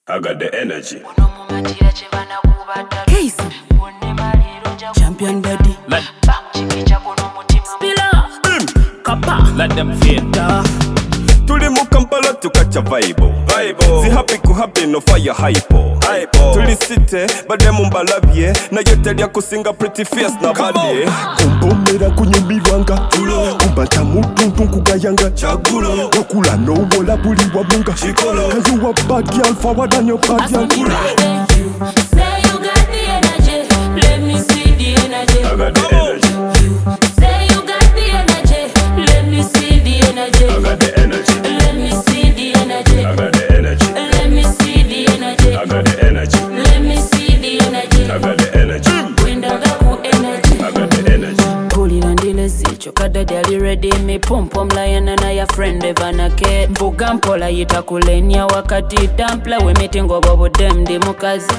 I got the energy. Casey, champion daddy. Spiller, Kappa, Let them feel. Tuli mu Kampala tukacha vibe. Si happy ku happy no fire hypo. Tuli site bade mu mbalabye na yote lya kusinga pretty face na body. Kumpomera kunyumirwanga kumbata mutuntu nkugayanga wakula n'owola buli wabunga kanzu wa bad girl forward and your bad girl. say you got the energy, let me see the energy. I got the energy. Say you got the energy, let me see the energy. I got the energy. Let me see the energy. I got the energy. Let me see the energy. I got the energy. Let me see the energy. I got the energy. Winda gaku energy. I got the energy. Pulling on the lazy, chokada dali ready. Me pom lion na ya friend evana ke. Mbuga mpola yitakulenya wakati tampla we meetingo bobo dem di mukazi.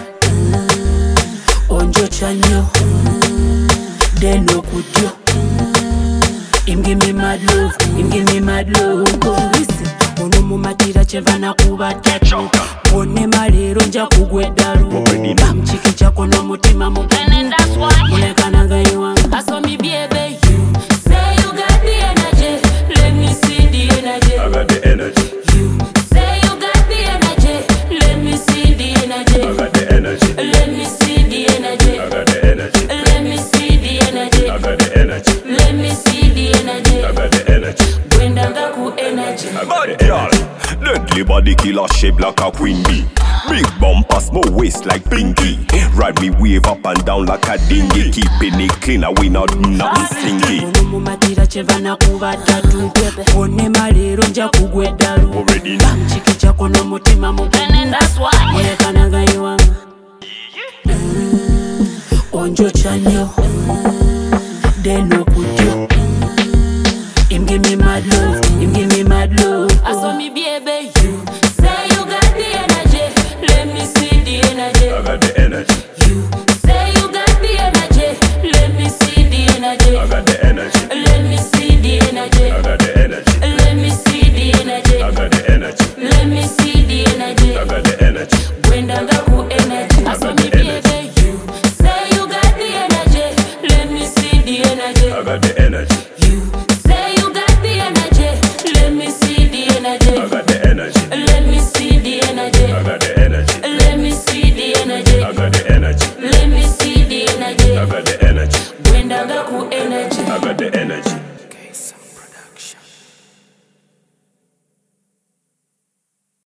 Onjo chanyo, deno kutyo. Him give me mad love, him give me mad love. Listen, ono mumatira chevana kubatacho. One malero nja kugwedaru. Bamchiki chako no mutima mugani. And that's why mulekanaga yuwanga. I saw me baby, you say you got the energy. Let me see the energy. I got the energy. You say you got the energy. Let me see the energy. I got the energy. Let me see the energy. I got the energy. Let me see the energy. I got the energy. Let me see the energy. I got the energy. Winda gaku energy. I got Bad the girl, energy. deadly body killer shape like a queen bee. Big bumper, small waist like Pinky. Ride me wave up and down like a dinghy. Keeping it clean, we not do nothing stinky. Ono mumatira chevana kubatatu. One malero nja kugwedaru. Already know. Bamchiki chako no mutima mugani. And that's why mulekanaga yuwanga. Onjo chanyo, deno